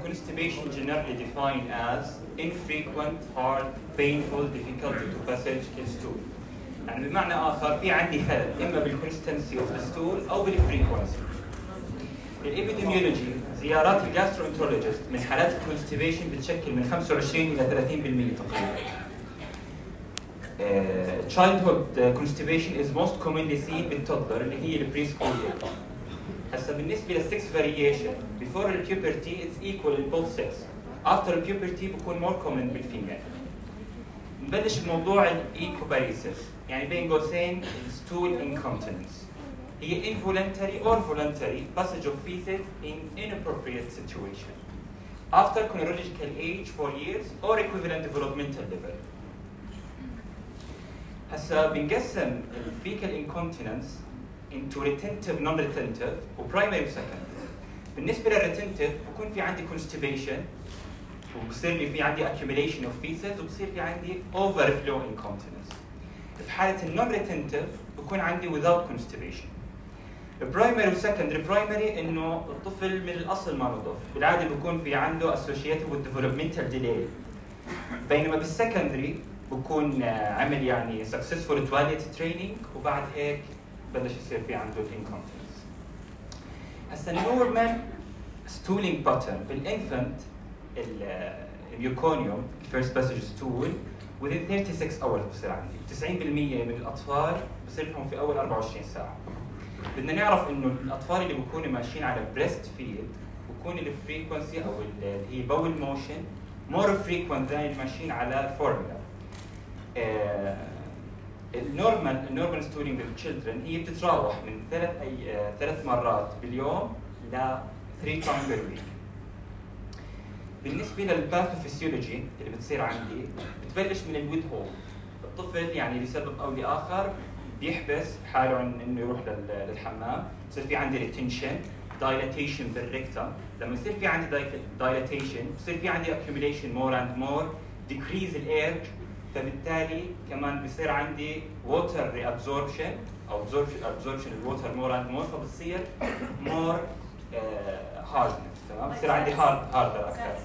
constipation generally defined as infrequent, hard, painful, difficulty to passage in stool. يعني بمعنى آخر في عندي خلل إما بالconsistency of the stool أو بالfrequency. الإبيديميولوجي زيارات الجاستروانترولوجيست من حالات الكونستيبيشن بتشكل من 25 إلى 30% تقريبا. Childhood constipation is most commonly seen بالتوddler اللي هي البري سكول ايج. هسا بالنسبة لل 6 variation before the puberty it's equal in both sex. After the puberty بكون more common بالفيميل. نبلش بموضوع الإيكوباريسيس يعني بين قوسين stool incontinence. هي involuntary or voluntary passage of feces in inappropriate situation after chronological age 4 years or equivalent developmental level. هسا بنقسم الفيكال incontinence into retentive non-retentive و primary و secondary. بالنسبة للretentive بكون في عندي constipation وبصير لي في عندي accumulation of feces وبصير في عندي overflow incontinence. في حالة non-retentive بكون عندي without constipation. البرايمري والسكندري برايمري انه الطفل من الاصل ما نظف، بالعاده بكون في عنده associated with developmental delay. بينما بالسكندري بكون عمل يعني successful toilet training وبعد هيك بلش يصير في عنده incontinence. هسا النورمال stooling pattern بالانفنت الميوكونيوم first passage stool within 36 hours بصير عندي. 90% من الاطفال بصير لهم في اول 24 ساعه. بدنا نعرف انه الاطفال اللي بيكونوا ماشيين على بريست فيد بكون الفريكونسي او اللي هي باول موشن مور فريكوينت ذان اللي ماشيين على فورمولا. النورمال ستورينج للتشيلدرن هي بتتراوح من 3 مرات باليوم ل 3 times per week. بالنسبه للباثوفيسيولوجي اللي بتصير عندي بتبلش من الويد هول. الطفل يعني لسبب او لاخر بيحبس حاله عن انه يروح للحمام، بصير في عندي ريتنشن، دايلاتيشن بالريكتم، لما يصير في عندي دايلاتيشن بصير في عندي accumulation more and more، decrease الايرج، فبالتالي كمان بصير عندي water reabsorption او absorption الووتر more and more، فبصير more hardness. تمام، بصير عندي harder اكثر.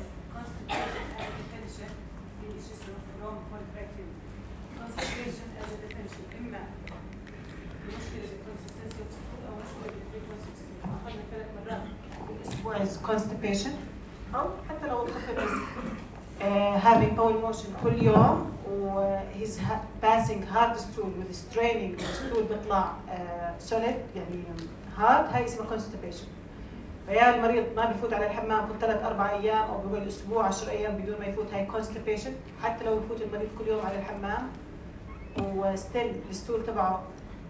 is constipation أو حتى لو الطفل is having bowel motion كل يوم و he's passing hard stool with straining الstool بيطلع solid يعني hard، هاي اسمها constipation. فيا المريض ما بيفوت على الحمام كل 3-4 أيام أو بقول أسبوع 10 أيام بدون ما يفوت، هاي constipation. حتى لو يفوت المريض كل يوم على الحمام وستيل الستول تبعه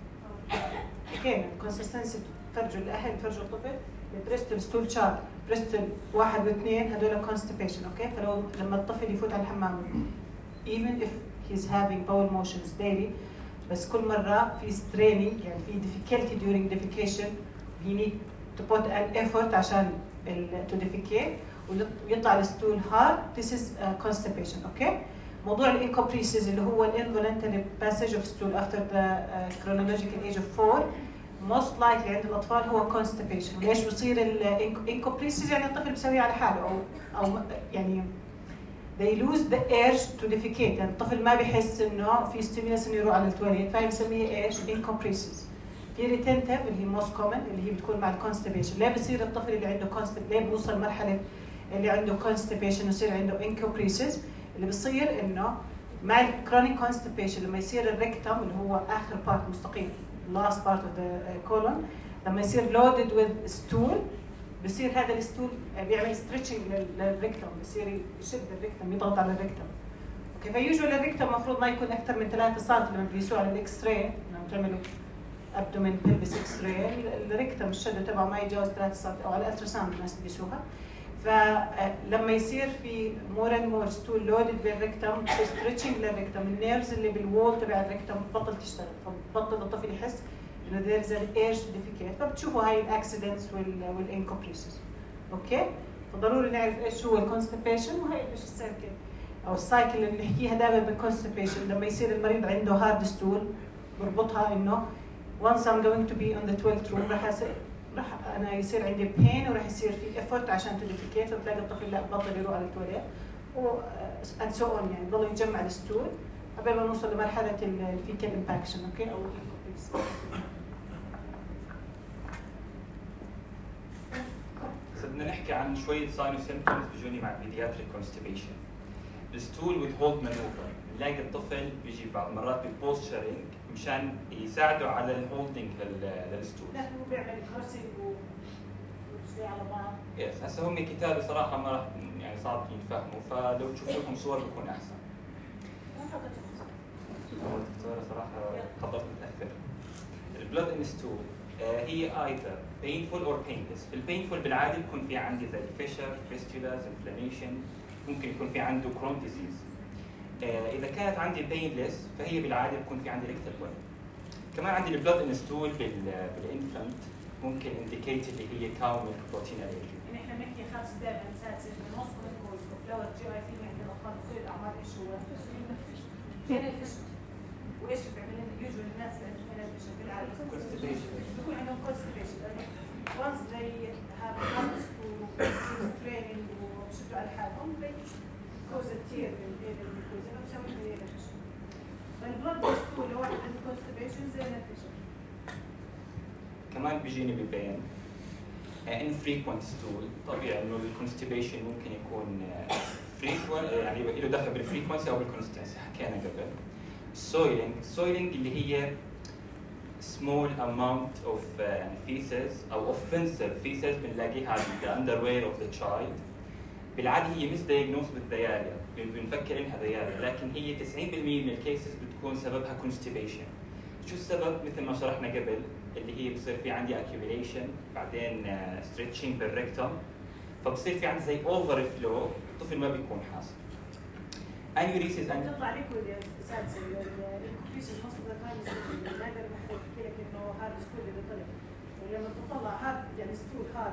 كامل consistency، فرجوا الأهل فرجوا الطفل بريستول ستول شارت، بريستول 1 و2 هذول constipation. اوكي، فلو لما الطفل يفوت على الحمام even if he's having bowel motions daily بس كل مره في straining يعني في difficulty during defecation he need to put an effort عشان to defecate ويطلع الستول hard، this is constipation. اوكي، موضوع الانكوبريسيس اللي هو involuntary passage of stool after the chronological age of 4 most likely عند الأطفال هو constipation. وليش بصير الانكوبريسيس؟ يعني الطفل بيسويه على حاله أو يعني they lose the urge to defecate، يعني الطفل ما بيحس إنه في stimulus إنه يروح على التواليت، فهي بنسميها إيش؟ incopresis. في retentive اللي هي most common اللي هي بتكون مع الconstipation. ليه بصير الطفل اللي عنده ليه بنوصل مرحلة اللي عنده constipation يصير عنده incopresis؟ اللي بصير إنه مع الchronic constipation لما يصير الريكتم اللي هو آخر part مستقيم last part of the colon لما يصير loaded with stool بصير هذا الستول بيعمل stretching للريكتم، بصير يشد الريكتم يضغط على الريكتم. اوكي، فيوجوال الريكتم المفروض ما يكون اكثر من 3 سم. لما بيقيسوه على الاكس راي لما بتعملوا ابدومين بلبس اكس راي الريكتم الشد تبعه ما يتجاوز 3 سم، او على الالترا ساوند الناس بيقيسوها. فلما يصير في مور اند مور ستول لودد بالريكتم بصير ستريتشنج للريكتم، النيرفز اللي بالوول تبع الريكتم بتبطل تشتغل، فبطل الطفل يحس انه there is an urge to defecate، فبتشوفوا هاي الاكسيدنتس والانكوبريسز. اوكي، فضروري نعرف ايش هو الكونستيبيشن وهي ايش السيركل او السايكل اللي بنحكيها دائما بالكونستيبيشن. لما يصير المريض عنده هارد ستول بربطها انه once I'm going to be on the 12th room راح راح انا يصير عندي بين وراح يصير في افورت عشان تديفيكيت، وتلاقي الطفل لا بطل يروح على التواليت and so on، يعني يضل يجمع الستول قبل ما نوصل لمرحله الفيكال امباكشن. اوكي، او بدنا نحكي عن شويه ساين وسيمبتومز بيجوني مع البيدياتريك كونستيبيشن. الستول وذ هولد مانوفر، بنلاقي الطفل بيجي بعض مرات بالبوستشرنج مشان يساعده على الهولدنج للستول. لا هو بيعمل كروسنج وشوي على بعض. يس، هسه هم كتابه صراحه ما راح يعني صعب ينفهموا، فلو تشوف لكم صور بكون احسن. الدكتوره صراحه حضرت متاخر. البلود ان ستول هي either painful or painless. البينفول بالعاده بكون في عندي زي فيشر، فيستولاز، انفلاميشن، ممكن يكون في عنده كرون ديزيز. اذا كانت عندي بينلس فهي بالعاده بكون في عندي ريكتال بلود. كمان عندي البلود ان ستول بالانفنت ممكن انديكيت اللي هي كاون بروتين الرجي. يعني احنا بنحكي خاص دائما اساسا من نص الكورس لو الجي اي تي عند الاطفال تصير الاعمال ايش هو؟ فين الفشل؟ وايش بيعمل لنا يوجوال الناس اللي فين الفشل بالعاده؟ كونستيبيشن. بيكون عندهم كونستيبيشن. once they have access to training وبشدوا على حالهم they cause a tear in the mucosa وبسوي لنا الفشل. فالبلد ستول لو واحد عنده كونستيبيشن زي الفشل. كمان بيجيني ببين infrequent stool. طبيعي انه الكونستيبيشن ممكن يكون frequent، يعني له دخل بالفريكونسي او بالكونستنسي، حكينا قبل. soiling اللي هي small amount of feces او offensive feces بنلاقيها على the underwear of the child. بالعاده هي misdiagnosed بالذياليا، بنفكر انها ذياليا، لكن هي 90% من الكيسز بتكون سببها constipation. شو السبب؟ مثل ما شرحنا قبل، اللي هي بصير في عندي accumulation، بعدين stretching بالريكتم، فبصير في عندي زي اوفر فلو، الطفل ما بيكون حاسس. انيوريسيس تطلع ليكويد يا استاذ، الكوفيشن مصدر ثاني نادر بحكي لك انه هذا ستول اللي طلع، ولما تطلع هذا يعني ستول هذا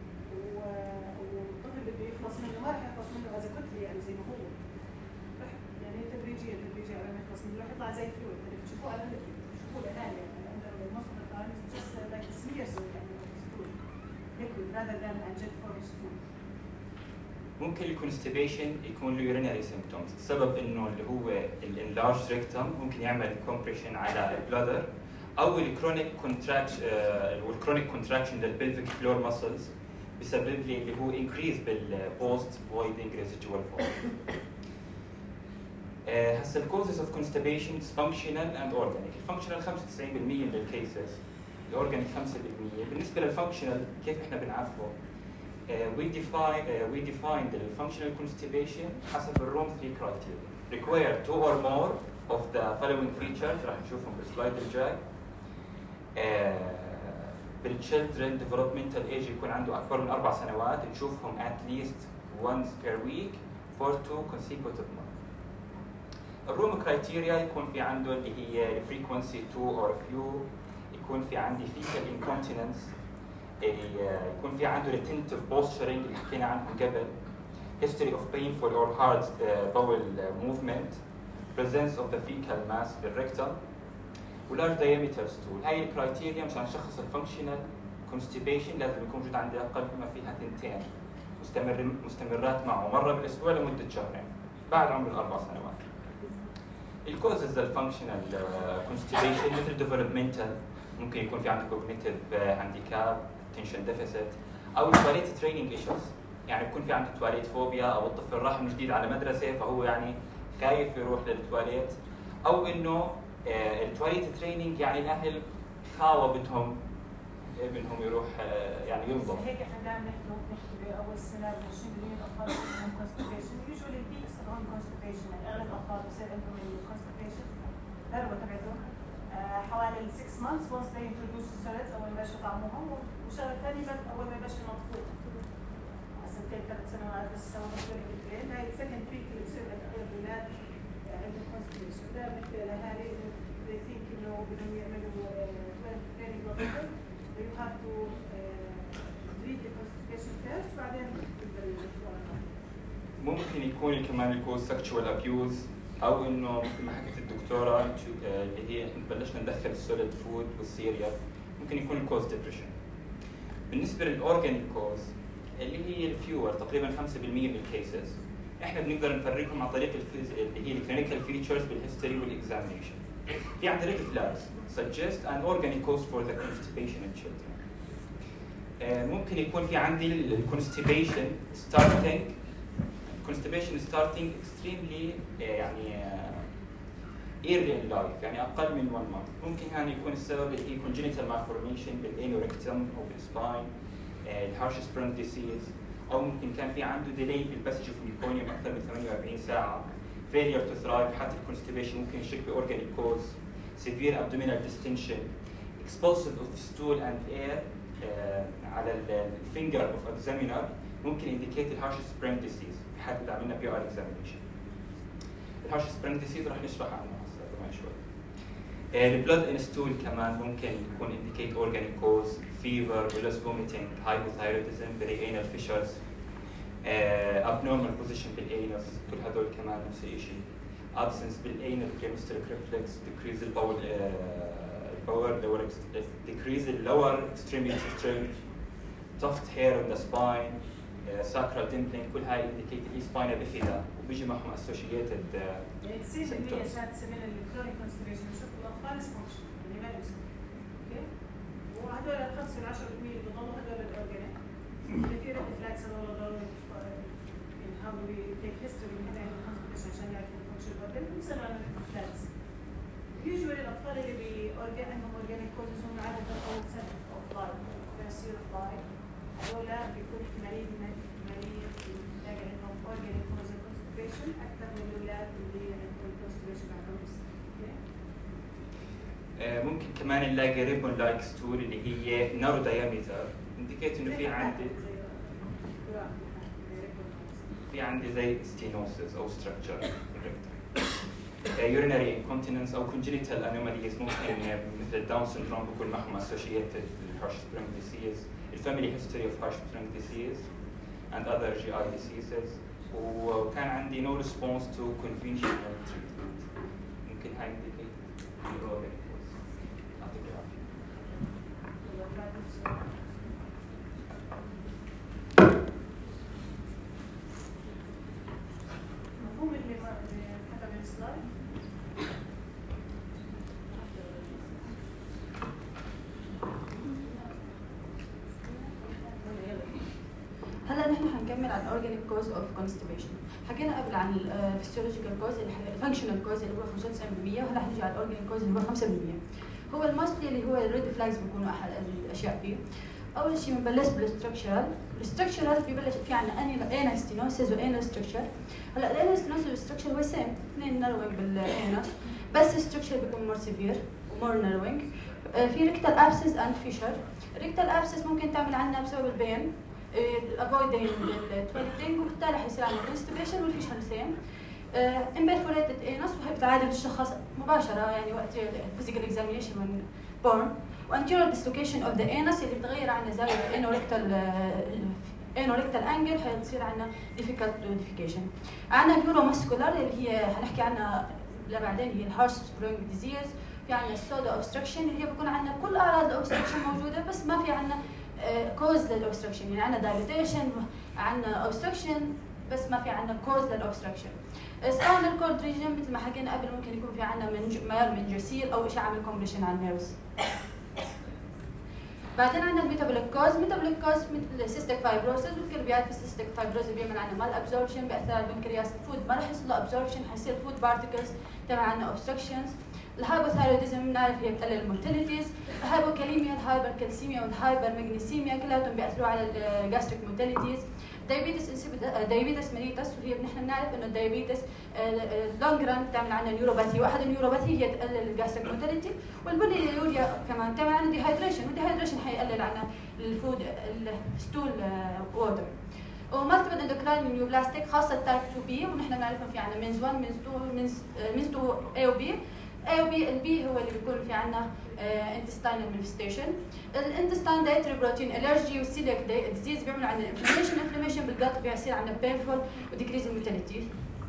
والطفل بده يخلص منه ما راح يخلص منه از كتله يعني زي ما هو، يعني تدريجيا على ما يخلص منه راح يطلع زي فلويد اللي بتشوفوه على بتشوفوه الان يعني المصدر الثاني just like smears يعني ستول liquid rather than a jet for stool. ممكن الكونستيبيشن يكون له urinary symptoms، السبب انه اللي هو الانلارج ريكتم ممكن يعمل كومبريشن على البلادر، او الكرونيك كونتراكشن للبلفيك فلور ماسلز بسبب لي اللي هو انكريز بالبوست voiding residual force. هسه الكوزز اوف كونستيبيشن functional and organic. الفانكشنال 95% من الكيسز، الاورجانيك 5%. بالنسبه للفانكشنال كيف احنا بنعرفه؟ we define the functional constipation حسب الروم 3 criteria. require 2 or more of the following features راح نشوفهم بالسلايد الجاي. بالchildren developmental age يكون عنده اكبر من 4 سنوات، نشوفهم at least once per week for 2 consecutive months. الروم criteria يكون في عنده اللي هي frequency 2 or few، يكون في عندي fecal incontinence، يكون في عنده retentive posturing اللي حكينا عنه قبل، history of painful or hard bowel movement، presence of the fecal mass بالrectum، large diameter stool. هاي الكرايتيريا مشان نشخص الفانكشنال constipation لازم يكون موجود عندي اقل ما فيها 2 مستمرات معه مره بالاسبوع لمده 2 شهرين بعد عمر ال4 سنوات. الكوزز الفانكشنال constipation مثل developmental، ممكن يكون في عندك cognitive handicap، attention deficit، او تواليت training issues، يعني بكون في عنده تواليت فوبيا، او الطفل راح من جديد على مدرسه فهو يعني خايف يروح للتواليت، او انه التواليت تريننج يعني الاهل خاوه بدهم ابنهم يروح يعني ينظم. هيك احنا دائما نحكي باول سنه ب 20 مليون اطفال عندهم كونستيبيشن، يوجوالي البيكس تبعهم كونستيبيشن، يعني اغلب الاطفال بصير عندهم الكونستيبيشن الذروه تبعتهم حوالي 6 months once they introduce السوليدز اول ما يبلشوا يطعموهم، والشغله الثانيه اول ما يبلشوا ينظفوه. هسه 3 سنوات بس سووا الترين، هاي السكند بيك اللي بتصير عند الاولاد عندهم كونستيبيشن. ده مثل الاهالي they think انه بدهم يعملوا training للطفل، you have to treat the constipation first بعدين ممكن يكون كمان الكوز sexual abuse، او انه مثل ما حكت الدكتوره اللي هي بلشنا ندخل السوليد فود والسيريال، ممكن يكون الكوز ديبريشن. بالنسبه للاورجانيك كوز اللي هي الفيور تقريبا 5% من الكيسز، احنا بنقدر نفرقهم عن طريق اللي هي الكلينيكال فيتشرز بالهيستوري والاكزامينشن. في عندنا ريد فلاجز suggest an organic cause for the constipation in children. ممكن يكون في عندي الكونستيبيشن starting extremely يعني early in life، يعني اقل من 1 month. ممكن يعني يكون السبب اللي هي congenital malformation بالانوركتم او بالسباين، الهارش سبرنج ديسيز، او ممكن كان في عنده ديلي في الباسج اوف ميكونيوم اكثر من 48 ساعه، failure to thrive. حتى الكونستيبيشن ممكن يشك باورجانيك كوز، severe abdominal distension، expulsion of stool and air على الفينجر اوف examiner ممكن indicate الهارش سبرنج ديسيز في حال اذا عملنا بي ار اكزامينشن. الهارش سبرنج ديسيز راح نشرح عنه هسه كمان شوي. البلود ان ستول كمان ممكن يكون indicate organic cause، fever، villous vomiting، hypothyroidism، perianal fissures، abnormal position بالانس، كل هذول كمان نفس الشيء. absence بالانال premenstrual reflex، decrease البول decrease lower extremity strength، tuft hair on the spine، sacral dimpling، كل هاي indicate هي spina bifida وبيجي معهم associated تصير هي سادسه من الكرونيك كونستيبيشن نشوف الاطفال ديسفانكشن اللي ما بيسكتوا، اوكي؟ وهذول ال 5 ل 10% اللي بضلوا هذول الاورجانيك اللي في ريد فلاكس هذول ضروري نحاول تيك هيستوري من هنا الكونستيبيشن عشان يعرفوا الفانكشن الاورجانيك ونصير على ريد فلاكس. يوجوالي الاطفال اللي عندهم اورجانيك كوزز هم عاده اول سنه اوف لايف، فيرست يير اوف لايف، هذول بيكون احتماليه نلاقي عندهم اورجانيك كوز كونستيبيشن اكثر من الاولاد اللي عندهم كونستيبيشن عندهم. ممكن كمان نلاقي ريبون لايك ستول اللي هي نارو دايمتر، انديكيت انه في عندي زي ستينوسيس او ستراكشر urinary incontinence او congenital anomalies، ممكن مثل الداون syndrome بيكون معهم associated harsh spring disease، الفاميلي history of harsh spring disease and other GI diseases، وكان عندي no response to conventional treatment. ممكن هاي indicate organic cause. يعطيك العافية. مفهوم اللي كتب السلايد؟ هلا نحن حنكمل عن الاورجانيك كوز اوف كونستيبيشن. حكينا قبل عن الفسيولوجيكال كوز الفانكشنال كوز اللي هو 95%، وهلا حنجي على الاورجانيك كوز اللي هو 5%. هو الماستلي اللي هو الريد فلاجز بيكونوا احد الاشياء فيه. اول شيء بنبلش بالستركشرال. الستركشرال ببلش في عندنا انال ستينوسيس وانال ستركشر. هلا الانال ستينوسيس والستركشر هو سيم، اثنين ناروينج بالانال، بس الستركشر بيكون مور سيفير ومور ناروينج. في ريكتال ابسس اند فيشر. الريكتال ابسس ممكن تعمل عنا بسبب البين avoiding التويلتنج، وبالتالي حيصير عندنا constipation والفيشر سيم. imperforated anus وهي بتعادل الشخص مباشره يعني وقت physical examination when born. وanterior dislocation of the anus اللي بتغير عنا زاويه anorectal angle حيصير عنا difficult defecation. عندنا neuromuscular اللي هي حنحكي عنها لبعدين، هي الهارش سبرينج ديزيز. في عندنا السودا اوبستراكشن اللي هي بكون عندنا كل اعراض الاوبستراكشن موجوده بس ما في عندنا كوز للاوبستراكشن، يعني عندنا دايليتيشن، عندنا اوبستراكشن بس ما في عندنا كوز للاوبستراكشن. سباينال كورد ريجن مثل ما حكينا قبل ممكن يكون في عندنا مايل منجرسيل او شيء عامل كومبريشن على النيرفز. بعدين عندنا الميتابوليك كوز. ميتابوليك كوز مثل السيستيك فايبروسيس، والكل بيعرف السيستيك فايبروسيس بيعمل عندنا مال ابزوربشن، بياثر على البنكرياس، الفود ما راح يحصل له ابزوربشن، حيصير فود بارتكلز تعمل عندنا اوبستراكشنز. الهايبوثايروديزم بنعرف هي بتقلل الموتيليتيز. الهايبوكاليميا، الهايبركالسيميا والهايبر ماغنيسيميا كلياتهم بياثروا على الجاستريك موتيليتيز. دايابيتس ميليتس، وهي نحن بنعرف انه الدايابيتس لونج ران بتعمل عندنا نيوروباثي، واحد النيوروباثي هي تقلل الجاستريك موتيليتي. والبوليوريا كمان بتعمل عندنا ديهايدريشن، والديهايدريشن حيقلل عندنا الفود الستول ووتر. ومالتيبل اندوكراين نيوبلاستيك خاصه تايب 2 بي، ونحن بنعرفهم في عندنا مينز 1 مينز 2 اي وبي. A و B، البي هو اللي بيكون في عندنا intestinal manifestation. الانتستين دايتري بروتين الرجي والسيليك ديزيز بيعملوا عندنا انفلاميشن بالجات، بيصير عندنا painful وديكريز الموتيليتي.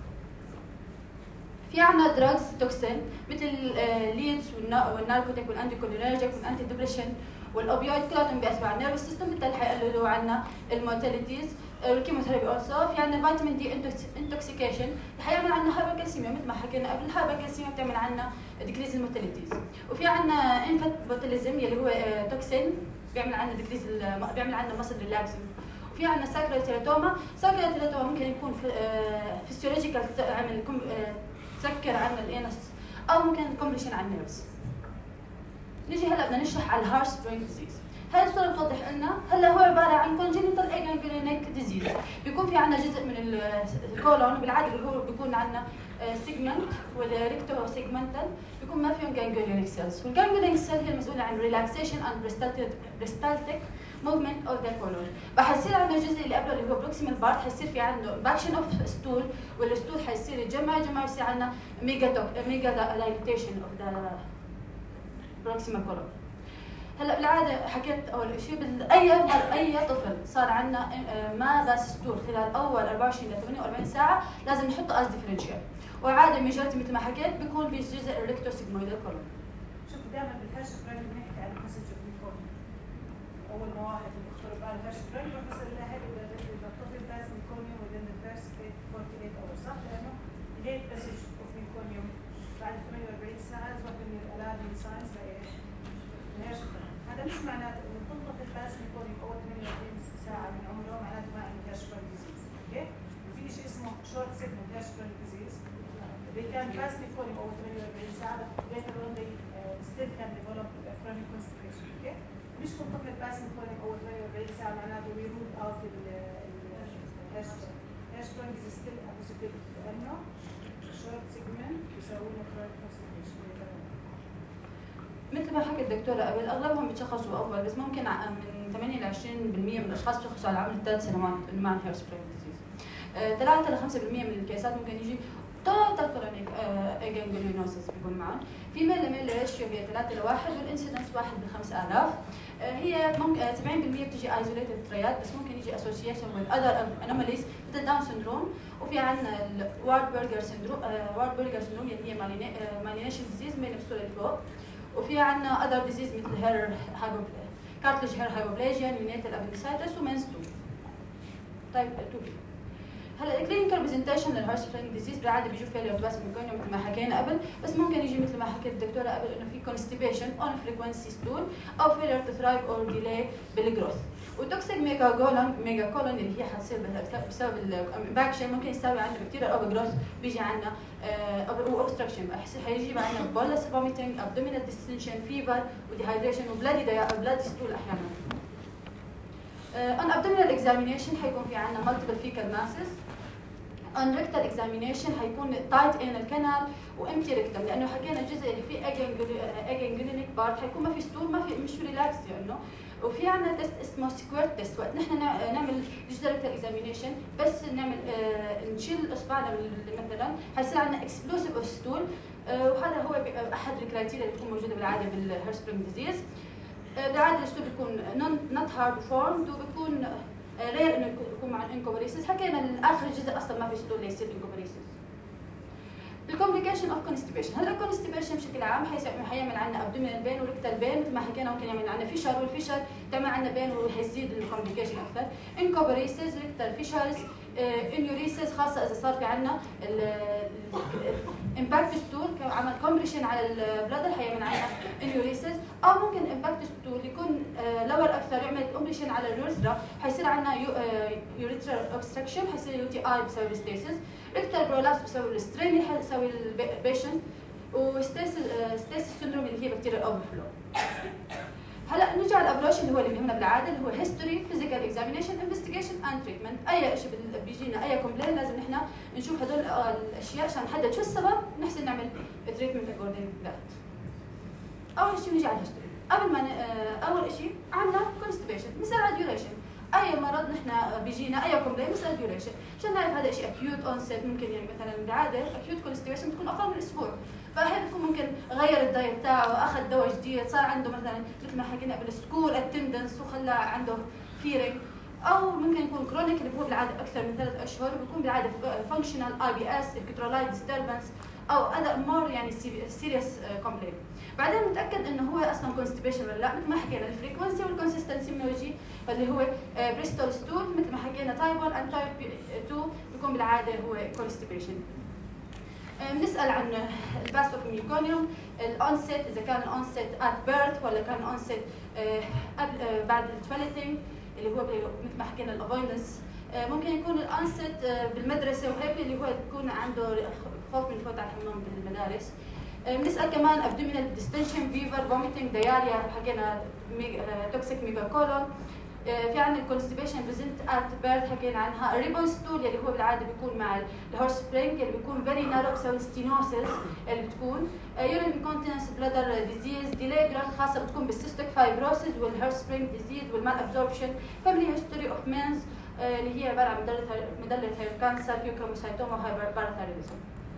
في عندنا دراجز توكسين مثل الليدز والناركوتيك والانديكولينرجيك والانتي ديبريشن والاوبيويد كلهم بياثروا على النيرفس سيستم، بالتالي حيقللوا عنا المورتاليتيز. الكيموثيرابي اولسو في عندنا فيتامين دي انتوكسيكيشن حيعمل عنا هايبركالسيميا مثل ما حكينا قبل. الهايبركالسيميا بتعمل عنا ديكريز المورتاليتيز. وفي عندنا انفاتبوتيليزم اللي هو توكسين بيعمل عنا ديكريز بيعمل عنا ماسل ريلاكسنج. وفي عندنا ساكرال تيراتوما. ساكرال تيراتوما ممكن يكون فيسيولوجيكال عمل تسكر عنا الانس او ممكن كومبليشن على النيرفز. نيجي هلا بدنا نشرح على الهارت سبرينج ديزيز. هاي الصورة بتوضح لنا هلا هو عبارة عن congenital ganglionic disease. بيكون في عندنا جزء من الكولون بالعادة اللي هو بيكون عندنا سيجمنت والريكتو سيجمنتال بيكون ما فيهم ganglionic cells. والganglionic cell هي المسؤولة عن relaxation and peristaltic movement of the colon. حيصير عندنا الجزء اللي قبله اللي هو proximal part حيصير في عنده باكشن اوف ستول، والستول حيصير يتجمع يصير عندنا ميجا dilatation of the proximal colon. هلا بالعاده حكيت اول شيء اي طفل صار عندنا ما باس ستول خلال اول 24 ل 48 ساعه لازم نحطه از ديفرنشال، وعاده ميجورتي مثل ما حكيت بيكون بجزء الريكتو سيجمويدال كولون. شوف دائما بالهرش برين بنحكي عن مسج اوف اول ما واحد بيختار بقى الهرش برين بروح بسال الاهل اذا الطفل باس ميكونيوم within the first 48 hours صح؟ لانه ليت مسج اوف ميكونيوم بعد 48 ساعه لازم يكون الارم ساينز لايش؟ الهرش برين. هذا مش معناته انه كل طفل باس ميكونيوم اول 48 ساعه من عمره معناته ما عنده هرش برين ديزيز، اوكي؟ وفي شيء اسمه شورت سيجمنت هرش برين ديزيز. They can pass meconium over 48 ساعة, but later on they still can develop chronic constipation. Okay? مش كل طفل pass meconium over 48 ساعة معناته we rule out hash burn is still associated لأنه short segment بيسووا له chronic constipation. مثل ما حكت الدكتورة قبل أغلبهم بيتشخصوا أول، بس ممكن من 8 ل 20% من الأشخاص بيتشخصوا على عمر 3 سنوات إنه معهم هيرس برين ديزيز. 3 ل 5% من الكيسات ممكن يجي توتال كولونيك ganglionosis بيكون معهم. في ميل لميل ريشيو هي 3 ل 1 والانسيدنس 1 ب 5000. هي ممكن 70% بتجي ايزوليتد تريات، بس ممكن يجي اسوشيشن with other anomalies مثل داون سندروم. وفي عندنا الوارد-برجر سندروم اللي هي مالينيشن ديزيز من الصوره اللي فوق. وفي عندنا other disease مثل هير كارتلج هير هايبوبليجيا نيونيتال ابندسايتس ومنز 2. طيب 2 هلا الكلينيكال برزنتيشن للهارت برين ديزيز بالعاده بيجوا فيلير تو باس ميكونيوم مثل ما حكينا قبل، بس ممكن يجي مثل ما حكت الدكتوره قبل انه في كونستيبيشن اون فريكونسي ستول او فيلير تو ثرايف اور ديلي بالجروث. وتوكسيك ميجا كولون اللي هي حتصير بسبب الامباكشن ممكن يساوي عندنا بكتيريا اوفر جروث، بيجي عندنا اوبستراكشن حيجيب عندنا بولس فوميتنج ابدومينال ديستنشن فيفر وديهايدريشن وبلادي ستول احيانا. on abdominal examination حيكون في عندنا multiple fecal masses. on rectal examination حيكون tight anal canal وامتي rectum، لانه حكينا الجزء اللي فيه ganglionic part حيكون ما في ستول ما في مش ريلاكس يعني. وفي عندنا تيست اسمه سكويرت تيست، وقت نحن نعمل جزء rectal examination بس نعمل نشيل اصبعنا مثلا حيصير عندنا explosive of stool، وهذا هو احد الكرايتيريا اللي بتكون موجوده بالعاده بالهيرس برين ديزيز. بالعاده الستول بيكون نوت هارد فورمد وبيكون رير انه يكون مع الانكوبريسيس. حكينا اخر الجزء اصلا ما في ستول ليصير انكوبريسيس. الكومبليكيشن اوف كونستيبيشن، هلا الكونستيبيشن بشكل عام حيعمل عندنا ابدومينال بين وريكتال بين مثل ما حكينا، ممكن يعمل عندنا فيشر والفيشر تعمل عندنا بين وحيزيد الكومبليكيشن اكثر. انكوبريسيس ريكتال فيشرز انيوريسيس خاصه اذا صار في عندنا امباكت ستول عمل كومبريشن على البلادر حيعمل عندنا انيوريسيس، او ممكن امباكت ستول يكون لور اكثر يعمل كومبريشن على اليورثرا حيصير عندنا يوريثرال اوبستراكشن حيصير يو تي اي بسبب ستيسيس. ريكتال برولابس بسبب السترين اللي حيسوي البيشنت، وستيسيس سندروم اللي هي بكتيريا اوفر فلو. هلا نرجع على الابروش اللي هو اللي بيهمنا بالعاده اللي هو هيستوري فيزيكال اكزامينيشن انفستيجيشن اند تريتمنت. اي شيء بيجينا اي كومبلين لازم نحن نشوف هدول الاشياء عشان نحدد شو السبب ونحسن نعمل تريتمنت اكوردنج ذات. اول شيء نرجع على الهيستوري. قبل ما اول شيء عندنا كونستيبيشن مثل ديوريشن. اي مرض نحن بيجينا اي كومبلين مثل ديوريشن عشان نعرف هذا شيء اكيوت اونست. ممكن يعني مثلا بالعاده اكيوت كونستيبيشن بتكون اقل من اسبوع، فهي بتكون ممكن غير الدايت تاعه، اخذ دواء جديد، صار عنده مثلا مثل ما حكينا قبل سكول اتندنس وخلى عنده فيرنج، او ممكن يكون كرونيك اللي هو بالعاده اكثر من 3 اشهر وبيكون بالعاده فانكشنال اي بي اس الكترولايت ديستربنس او اذر مور يعني سيريس كومبلين. بعدين بنتاكد انه هو اصلا كونستيبيشن ولا لا، مثل ما حكينا الفريكونسي والكونسستنسي بنجي اللي هو بريستول ستول، مثل ما حكينا تايب 1 and تايب 2 بيكون بالعاده هو كونستيبيشن. بنسال عن الباس اوف ميوكونيوم، الانست اذا كان الانست ات بيرث ولا كان الانست بعد الديفلوبينج اللي هو مثل ما حكينا الافويدنس. ممكن يكون الانست بالمدرسه وهيك اللي هو يكون عنده خوف من الفوت على الحمام بالمدارس. بنسال كمان ابدومينال ديستنشن، فيفر، فوميتنج، دياريا، حكينا توكسيك ميجاكولون. في عندنا الكونستيبيشن بريزنت ات بيرث حكينا عنها. الريبون ستول اللي هو بالعاده بيكون مع الهورس سبرينج اللي بيكون فيري نارو بسبب ستينوسيس اللي بتكون. يورين انكونتيننس بلادر ديزيز، ديلي جروث خاصه بتكون بالسيستيك فايبروسيس والهورس سبرينج ديزيز والمال ابزوربشن. فاميلي هيستوري اوف مينز اللي هي عباره عن مدلة هير كانسر، كيوكروموسايتوما وهايبرثايروديزم.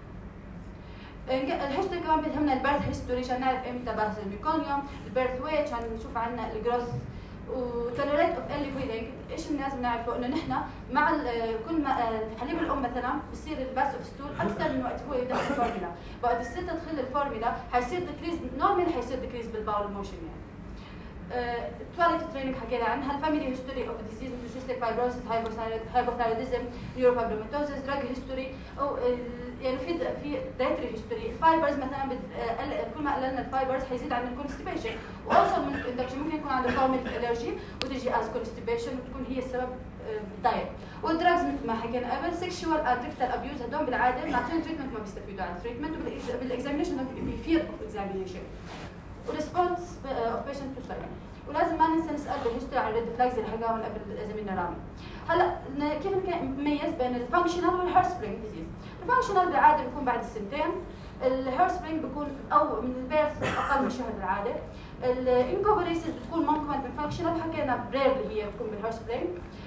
الهيستوري كمان بيهمنا البيرث هيستوري عشان نعرف امتى باث الميكونيوم، البيرث ويت عشان نشوف عنا الجروث، وتوليريت اوف ايرلي ويلينج. ايش لازم نعرفه انه نحن مع كل ما حليب الام مثلا بصير الباث اوف ستول اكثر من وقت هو يدخل الفورمولا، وقت الست تدخل الفورمولا حيصير ديكريز نورمال، حيصير ديكريز بالباول موشن يعني. تواليت تريننج حكينا عنها، الفاميلي هيستوري اوف ديزيز مثل سيستيك فايبروسيس، هايبوثايروديزم، نيوروفابروماتوزيس، دراج هيستوري، او يعني في دايتري هيستوري. الفايبرز مثلا كل ما قللنا الفايبرز حيزيد عندنا الكونستيبيشن، واوصل من الاندكشن ممكن يكون عنده فورميك الرجي وتجي از كونستيبيشن وتكون هي السبب بالدايت. والدراجز مثل ما حكينا قبل، سيكشوال اند ريكتال ابيوز هدول بالعاده معطيهم تريتمنت ما بيستفيدوا عن التريتمنت، بالاكزامينشن في فير اوف اكزامينشن. وريسبونس اوف بيشنت تو سايكل. ولازم ما ننسى نسال بالهيستوري عن الريد فلاجز اللي حكاهم قبل زميلنا رامي. هلا كيف نميز بين الفانكشنال والهير سبرينج ديزيز؟ الفانكشنال بالعاده بيكون بعد السنتين، الهير سبرينج بيكون او من البيرث اقل من شهر بالعاده، الانكوبريسيس بتكون ممكن بالفانكشنال حكينا بريرلي هي بتكون بالهير سبرينج.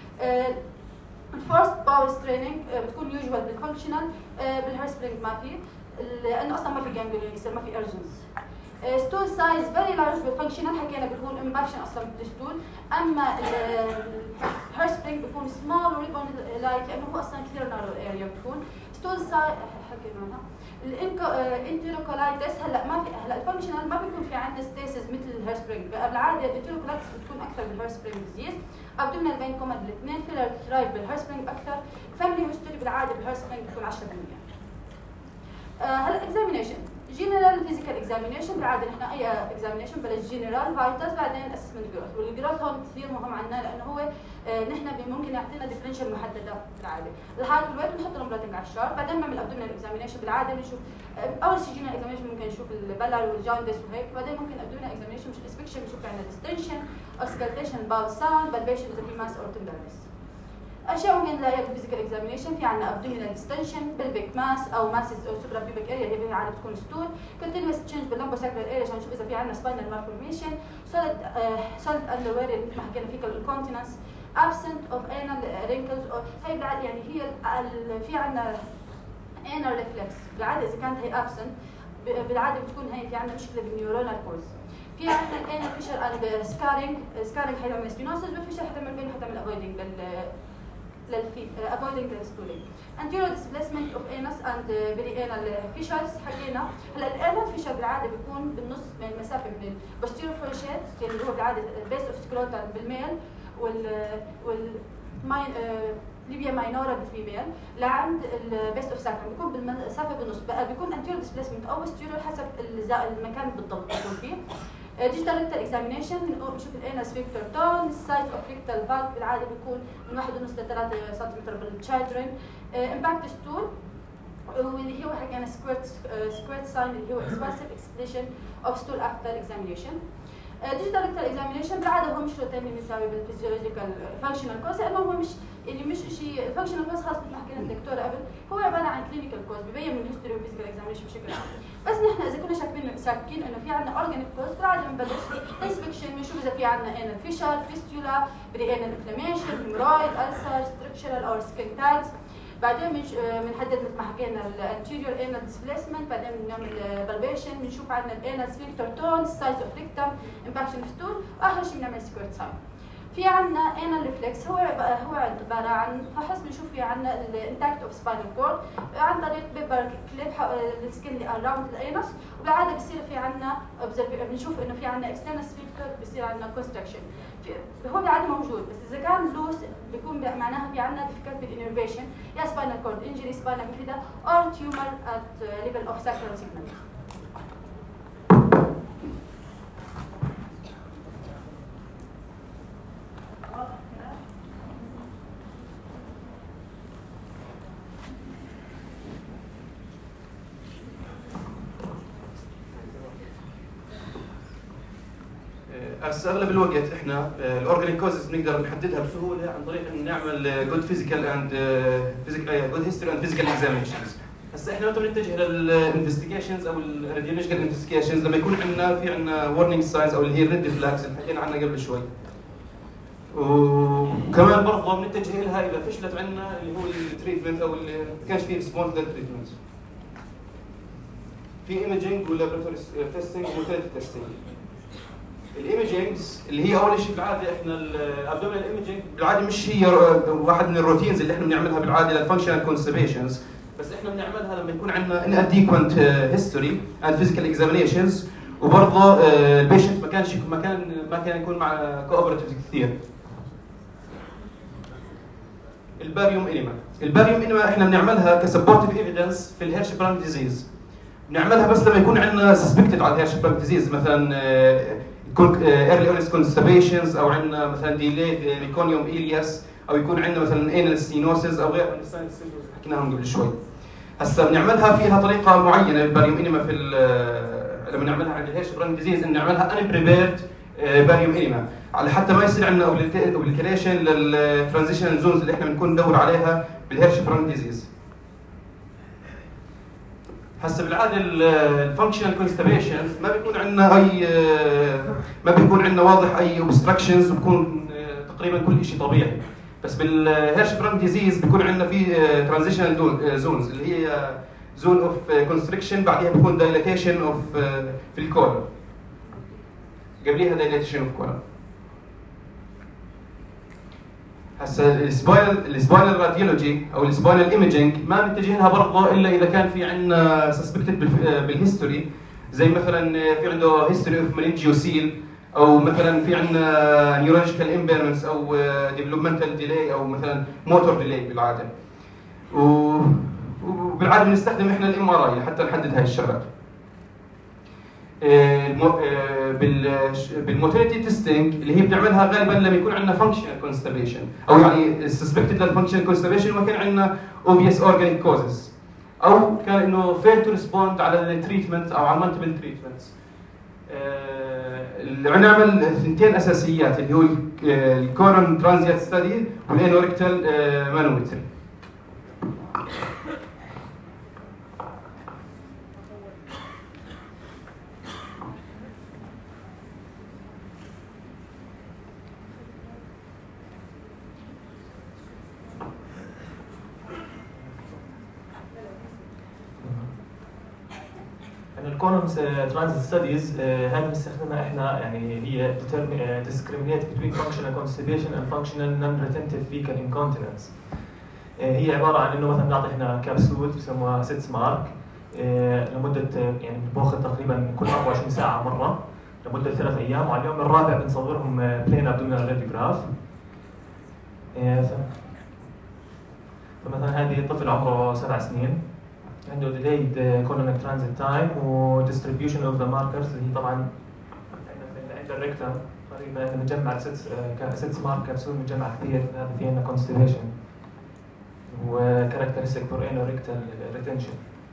الفورست باور ستريننج بتكون يوجوال بالفانكشنال، بالهير سبرينج ما في لانه اصلا ما في جانجليون يصير ما في ارجنس. ستول سايز فيري لارج بالفانكشنال حكينا بيكون امباكشن اصلا بالستول، اما الهير سبرينج بيكون سمول وريبون لايك لانه هو اصلا كثير نارو اريا بتكون. ستول سايز حكينا عنها. الانتيروكولايتس هلا ما في، هلا الفانكشنال ما بيكون في عندنا ستيسز مثل الهير سبرينج، بالعاده الانتيروكولايتس بتكون اكثر بالهير سبرينج ديزيز. ابدومينال فين كومد الاثنين، فيلر ثرايف بالهير سبرينج اكثر، فاميلي هيستوري بالعاده بالهير سبرينج بتكون 10%. هلا اكزامينشن جنرال فيزيكال اكزامينشن بالعاده نحن اي اكزامينشن بلش جنرال فايتالز بعدين اسسمنت جروث، والجروث هون كثير مهم عندنا لانه هو نحن ممكن يعطينا ديفرنشال محدده بالعاده. الحالة بالوقت بنحط الامبراتنج على الشارت، بعدين بنعمل ابدومينال اكزامينشن بالعاده بنشوف اول شيء جنرال اكزامينشن ممكن نشوف البلر والجاندس وهيك، بعدين ممكن ابدومينال اكزامينشن مش الاسبكشن بنشوف عندنا ديستنشن، اوسكالتيشن، باول ساوند، بالبيشن اذا في ماس او تندرنس. اشياء ممكن نلاقيها بالفيزيكال اكزامينشن، في عندنا ابدومينال ديستنشن، بلبيك ماس او ماسز او سوبرا بيبك اريا اللي هي بالعاده بتكون ستول، كونتينوس تشينج باللمبوساكرال اريا عشان نشوف اذا في عندنا سباينال مالفورميشن، سوليد اندروير مثل ما حكينا فيكال انكونتيننس، absent of anal wrinkles هي بالعاده يعني هي في عندنا anal reflex بالعاده اذا كانت هي absent بالعاده بتكون هي في عندنا مشكله بالنيورونال كوز. في عندنا الانال فيشر اند سكارينج حيعمل ستينوسيس، والفيشر حتعمل بين حتعمل افويدنج avoiding the stooling. Anterior displacement of anus and perianal fissures حكينا. هلا الانال فيشر بالعاده بيكون بالنص من المسافه من البوستيريور فورشيت اللي هو بالعاده البيس اوف سكروتال بالميل ليبيا ماينورا بالفيميل لعند البيس اوف ساكرم بيكون بالمسافه بالنص، بقى بيكون انتيريور ديسبيسمنت او posterior حسب المكان بالضبط بيكون فيه. ديجيتال ريكتال اكزامينشن بنشوف الانس فيكتور تون، السايز اوف ريكتال فالف بالعاده بيكون من 1.5 ل 3 سم بالتشايلدرن. امباكت ستول واللي هو حكينا سكويرت ساين اللي هو اكسبانسيف اكسبريشن اوف ستول افتر اكزامينشن. ديجيتال ريكتال اكزامينشن بالعاده هو مش روتين بنساوي بالفيزيولوجيكال فانكشنال كوز، لانه هو مش اللي مش شيء فانكشنال كوز خاص مثل ما حكينا الدكتوره قبل، هو عباره عن كلينيكال كوز ببين من الهيستوري والفيزيكال اكزامينشن بشكل عام. بس نحن اذا كنا شاكين انه في عندنا اورجانيك كوز بالعاده بنبلش انسبكشن بنشوف اذا في عندنا انال فيشر، فيستولا، بريانال انفلاميشن، هيمورايد، ألسر، ستركشرال او سكين تاجز. بعدين بنحدد مثل ما حكينا الانتيريور انال ديسبيسمنت، بعدين بنعمل بالبيشن بنشوف عندنا الانال سفينكتر تون، سايز اوف ريكتم، امباكشن ستول، واخر شيء بنعمل سكويرت ساين. في عندنا انال ريفلكس، هو عباره عن فحص بنشوف في عندنا الانتاكت اوف سباينال كورد عن طريق بيبر كليب السكن اللي اراوند الانس، وبالعاده بصير في عندنا بنشوف انه في عندنا اكسترنال سفينكتر بصير عندنا كونستراكشن. هو بالعاده موجود، بس اذا كان لوس بيكون معناها في عندنا ديفيكالتي بالانرفيشن، يا سباينال كورد انجري سباينال بيفيدا اور تيومر ات ليفل اوف ساكرال سيجمنت. هسه اغلب الوقت احنا الاورجانيك كوزز بنقدر نحددها بسهوله عن طريق ان نعمل جود فيزيكال اند جود هيستوري اند فيزيكال اكزامينشنز. هسه احنا متى بنتجه للانفستيجيشنز او الراديولوجيكال انفستيجيشنز لما يكون عندنا ورنينج ساينز او اللي هي الريد فلاكس اللي حكينا عنها قبل شوي. وكمان برضه بنتجه لها اذا فشلت عندنا اللي هو التريتمنت او اللي ما كانش فيه ريسبونس للتريتمنت. في ايمجينج ولابوراتوري تيستنج وموتيلتي تيستنج. الايمجينجز اللي هي اول شيء بالعاده احنا الابدومينال ايمجينج بالعاده مش هي واحد من الروتينز اللي احنا بنعملها بالعاده للفانكشنال كونستيبيشنز، بس احنا بنعملها لما يكون عندنا inadequate هيستوري اند فيزيكال اكزامينيشنز، وبرضه البيشنت ما كان يكون مع كوبراتيف كثير. الباريوم انيما احنا بنعملها كسبورتيف ايفيدنس في الهيرشبراند ديزيز. بنعملها بس لما يكون عندنا سسبكتد على الهيرشبراند ديزيز، مثلا يكون ايرلي اونست كونستيبيشنز او عندنا مثلا ديليد ميكونيوم إلياس او يكون عندنا مثلا انال ستينوسيس او غير الساينس سيمبتومز اللي حكيناهم قبل شوي. هسه بنعملها فيها طريقه معينه الباريوم انيما في لما نعملها عند الهيرشبراند ديزيز ان نعملها ان بريبيرد باريوم انيما على حتى ما يصير عندنا اوبليكيشن للترانزيشنال زونز اللي احنا بنكون ندور عليها بالهيرشبراند ديزيز. هسه بالعاده الفانكشنال كونستيبيشنز ما بيكون عندنا واضح اي اوبستراكشنز، وبكون تقريبا كل شيء طبيعي. بس بالهيرشبراند ديزيز بيكون عندنا في ترانزيشنال زونز اللي هي زون اوف كونستريكشن، بعدها بيكون دايلاتيشن اوف في الكولون، قبليها دايلاتيشن اوف كولون. هسه السباينال راديولوجي او السباينال ايمجينج ما بنتجه لها برضه الا اذا كان في عندنا سسبكتد بالهيستوري، زي مثلا في عنده هيستوري اوف مننجيوسيل، او مثلا في عندنا نيورولوجيكال امبيرمنتس او ديفلوبمنتال ديلي او مثلا موتور ديلي بالعاده. وبالعاده بنستخدم احنا الام ار اي لحتى نحدد هاي الشغلات. بالموتيليتي تيستنج اللي هي بنعملها غالبا لما يكون عندنا فانكشنال كونستيبيشن او يعني سسبكتد للفانكشنال كونستيبيشن وما كان عندنا اوبفيس اورجانيك كوزز، او كان انه فيل تو ريسبوند على التريتمنت او على المالتيبل تريتمنتس. اللي نعمل ثنتين اساسيات اللي هو الكورون ترانزيت ستدي والانوركتال مانومتري. الكونومز ترانزيت ستاديز هاي بنستخدمها احنا، يعني هي discriminate between functional constipation and functional non-retentive fecal incontinence. هي عباره عن انه مثلا بنعطي احنا كبسول بسموها سيتس مارك لمده يعني بناخذ تقريبا كل 24 ساعه مره لمده 3 ايام، وعلى اليوم الرابع بنصورهم بلين ابدومينال راديوجراف. فمثلا هذه طفل عمره 7 سنين عنده delayed colonic transit time و distribution of the markers اللي هي طبعا عند الريكتم تقريبا بنجمع ست مارك كبسول بنجمع كثير، هذا في عندنا constipation و characteristic for anorectal retention.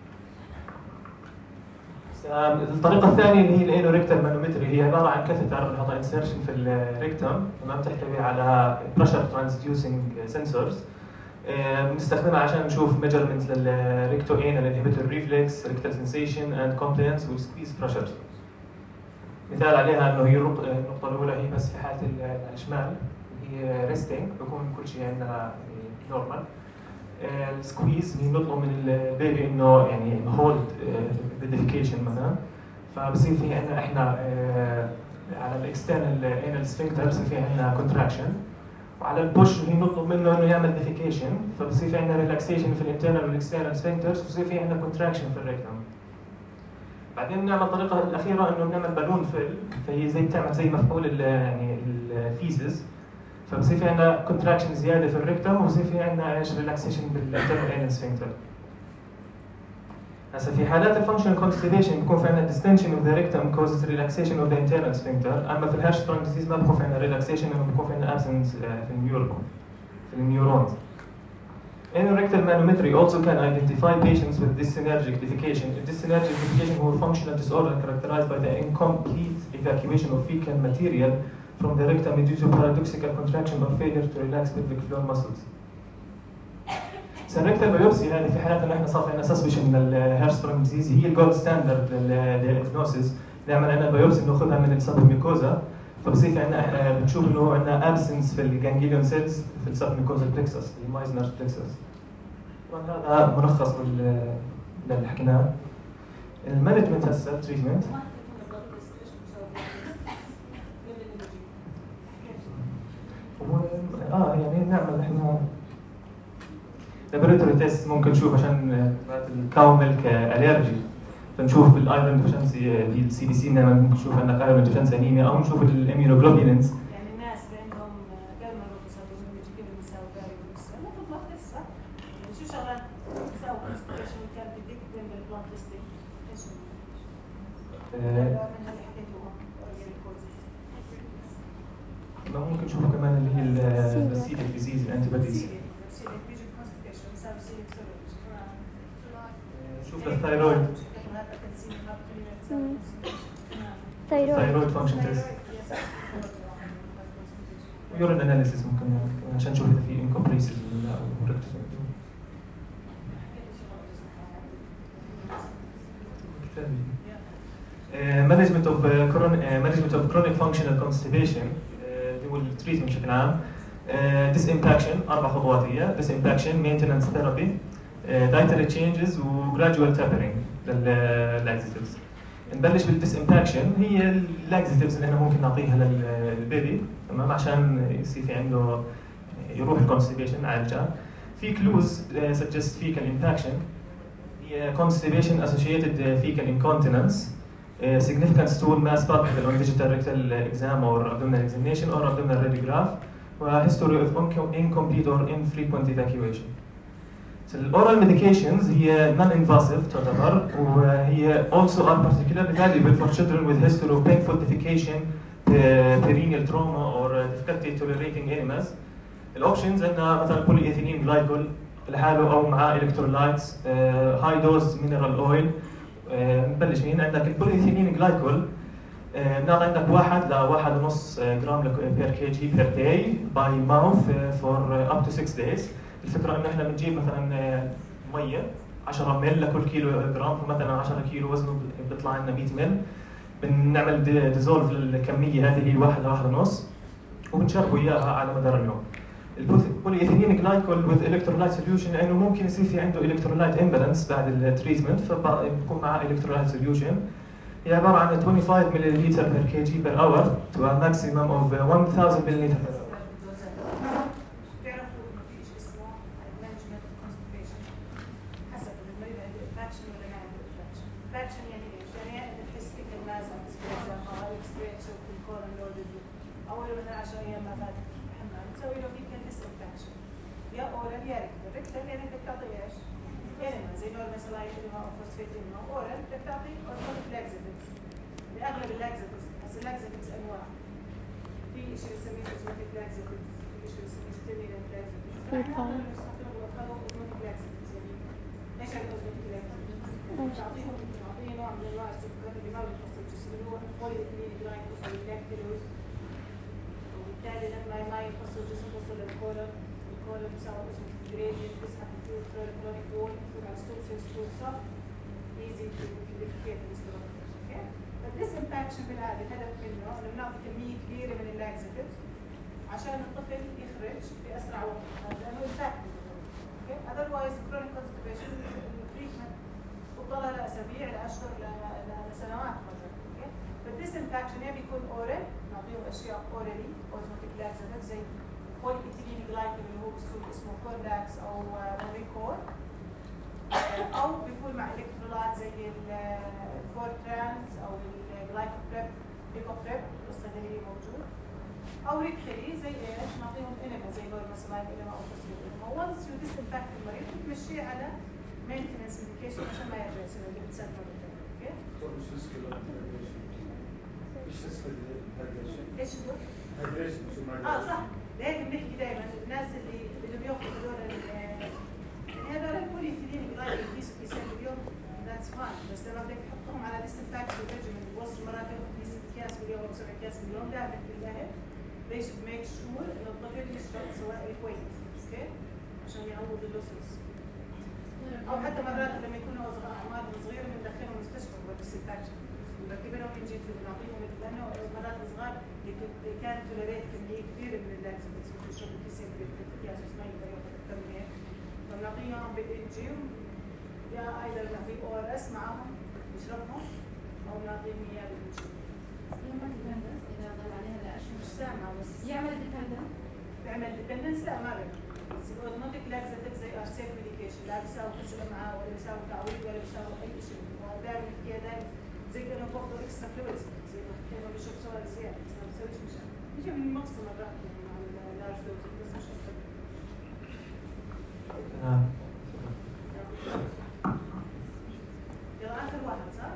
الطريقة الثانية اللي هي الانوريكتال مانومتري، هي عبارة عن كاثيتر بنحطها انسرشن في الريكتم، تمام، تحتوي على pressure transducing sensors. بنستخدمها عشان نشوف ميجرمنتس للريكتو انال انهبيتور ريفلكس، ريكتال سنسيشن اند كومبلينس وسكويز بريشر. مثال عليها انه هي النقطة الأولى هي بس في حالة الشمال هي ريستنج بكون كل شيء عندنا نورمال. السكويز هي نطلب من البيبي انه يعني هولد بالديفيكيشن مثلا، فبصير في عندنا احنا على الاكسترنال انال سفنكتر بصير في عندنا كونتراكشن، وعلى البوش هي نطلب منه انه يعمل ديفيكيشن، فبصير في عندنا ريلاكسيشن في الانترنال والاكسترنال سفنكترز، وبصير في عندنا كونتراكشن في الريكتم. بعدين بنعمل الطريقه الاخيره انه بنعمل بالون فيل، فهي زي بتعمل زي مفعول يعني الفيزز، فبصير في عندنا كونتراكشن زياده في الريكتم، وبصير في عندنا ايش ريلاكسيشن بالانترنال انال سفنكتر. هسه في حالات الفانكشنال كونستيبيشن بيكون في عندنا distension of the rectum causes relaxation of the internal sphincter، اما في الهيرشسبرونج ديزيز ما بيكون في عندنا relaxation لانه بيكون في عندنا absence في النيورونز. Anorectal manometry also can identify patients with dyssynergic defecation. Dyssynergic defecation هو functional disorder characterized by the incomplete evacuation of fecal material from the rectum due to paradoxical contraction or failure to relax pelvic floor muscles. الريكتال بايوبسي هذه في حالات انه احنا صار في عندنا سسبشن من الهيرشسبرونج ديزيز، هي الجولد ستاندرد للدياجنوسيس، نعمل عندنا بايوبسي بناخذها من السبميكوزا، فبصير في عندنا احنا بنشوف انه عندنا ابسنس في الجانجليون سيلز في السبميكوزا بلكسس المايزنر بلكسس. طبعا هذا ملخص اللي حكيناه. المانجمنت هسه تريتمنت يعني نعمل احنا لابوراتوري تيست ممكن نشوف عشان الكاو ميلك الرجي، فنشوف بالايرون ديفشنسي بالسي بي سي ممكن نشوف عندك ايرون ديفشنسي انيميا، او نشوف الاميونوجلوبولينز. يعني الناس اللي عندهم جلمر وبيسووا كده بيساووا داري وبيساووا ما تطلع لسه شو شغلات بيساووا كونستيبيشن كان بدك بين البلاد تيستينج ايش من اللي حكيتوها ممكن نشوف كمان اللي هي السيليك ديزيز الانتي بوديز. شوف الثايرويد فانكشن تيست، يورين اناليسيس ممكن عشان نشوف اذا في انكمبريسيف ولا لا. مانجمنت اوف كرونيك فانكشنال كونستيبيشن هو التريتمنت بشكل عام. ديس امباكشن 4 خطوات هي ديس امباكشن، مينتننس ثيرابي، dietary changes و gradual tapering لللاكزيتيفز. نبلش بالديس امباكشن، هي اللاكزيتيفز اللي احنا ممكن نعطيها للبيبي تمام عشان يصير في عنده يروح الكونستيبيشن نعالجها. في كلوز suggest fecal impaction، هي constipation associated fecal incontinence، significant stool mass palpable on digital rectal exam or abdominal examination or abdominal radiograph، و history of incomplete or infrequent evacuation. الاورال ميديكيشنز هي نون انفاسيف تعتبر، وهي also are particularly valuable for children with history of painful defecation, perineal trauma or difficulty tolerating enemas. الاوبشنز عندنا مثلا بولي ايثيلين جلايكول لحاله او معاه الكترولايتس، هاي دوز مينرال اويل. نبلش مين عندك البولي ايثيلين جلايكول، بنعطي عندك 1 ل 1.5 جرام بير كي جي بير داي باي ماوث فور اب تو 6 days. الفكره انه احنا بنجيب مثلا ميه 10 مل لكل كيلو جرام، فمثلا 10 كيلو وزنه بيطلع لنا 100 مل، بنعمل ديزولف الكميه هذه هي 1 ل 1.5 وبنشربوا اياها على مدار اليوم. البولي ايثيلين جلايكول with electrolyte solution لانه ممكن يصير في عنده electrolyte imbalance بعد التريتمنت، فبكون معاه electrolyte solution. هي عباره عن 25 ملل بير كي جي بير اور to a maximum of 1000 ملل. اغلب اللاكزيتيفز، بس اللاكزيتيفز انواع، في شيء بنسميه اوزموتيك لاكزيتيفز، في شيء بنسميه ستيمولانت لاكزيتيفز. احنا بنستخدمهم بنخلوا اوزموتيك لاكزيتيفز. يعني ايش يعني اوزموتيك لاكزيتيفز؟ بنعطيهم نوع من انواع السكر اللي ما بيخص الجسم اللي هو بولي ايثيلين جلايكول او اللاكتيلوز، وبالتالي لما ما يخص الجسم توصل للكولون، الكولون بيساوي اوزموتيك جريدينت، بيسحب الفلويد كلونيك وول، يكون على ستول سيل ستول صح، ايزي تو ديفيكيت بالنسبه لهم. الديس امباكشن بالعاده الهدف منه انه بنعطي كميه كبيره من اللاكزيتيفز عشان الطفل يخرج باسرع وقت، لانه امباكت. اوكي، اذروايز كرونيك كونستيبيشن التريتمنت بتضلها لاسابيع لاشهر لسنوات مثلا. اوكي، فالديس الديسانفكشن يا بيكون اورال، نعطيهم اشياء اورالي اوزموتيك لاكساتيف زي بولي ايثيلين جلايكول اللي هو بالسوق اسمه كورداكس او موريكور، او بيكون مع الكترولايت زي الفورترانس او الجلايكوبريب ليكوبريب بالصيدليه موجود، او ريكخلي زي ايش نعطيهم انما زي دورماسلاين انما او فوسفيت انما. وانس يو ديسانفكت المريض بتمشيه على مينتنس ميديكيشن عشان ما يرجع يصير اللي بتسد مره ثانيه. اوكي؟ ايش هو؟ صح، لهيك بنحكي دائما الناس اللي بياخذوا هذول يعني هذول البوليثيلين جلايكول كيس باليوم ذاتس فاين، بس لما بدك تحطهم على ديسانفكت ريجيمنت بوصل مرات ياخذ 6 اكياس باليوم او 7 اكياس باليوم، دائما بالله they should make sure انه الطفل يشرب سوائل كويس، اوكي؟ عشان يعوض اللوسز. او حتى مرات لما يكونوا اعمارهم صغيره بندخلهم مستشفى بالديسانفكشن، بنركب لهم انجيل بنعطيهم لانه مرات صغار كانت تولريت كميه كبيره من اللاكتوز بيشربوا كيسين بالاكياس ما يقدر ياخذ اكثر من هيك، فبنعطيهم بالانجيل يا ايضا نعطيه او ار اس معاهم يشربهم او نعطيهم اياه بالانجيل. لما ديبندنس اذا ضل عليها لاشهر مش سامعه بس يعمل ديبندنس؟ بيعمل ديبندنس؟ لا ما بيعمل، بس الاوزموتيك لاكساتيف زي ار سيف ميديكيشن لا بيساوي كسر معاه ولا بيساوي تعويض ولا بيساوي اي شيء، ودائما فيها دائما زي كانوا بياخذوا اكسترا فلويدز زي ما كانوا بيشربوا سوائل زياده، بس ما بيسويش مشاكل، بيجي من المقص مرات يعني مع اللارج دوز بس مش اكثر. يلا اخر واحد صح؟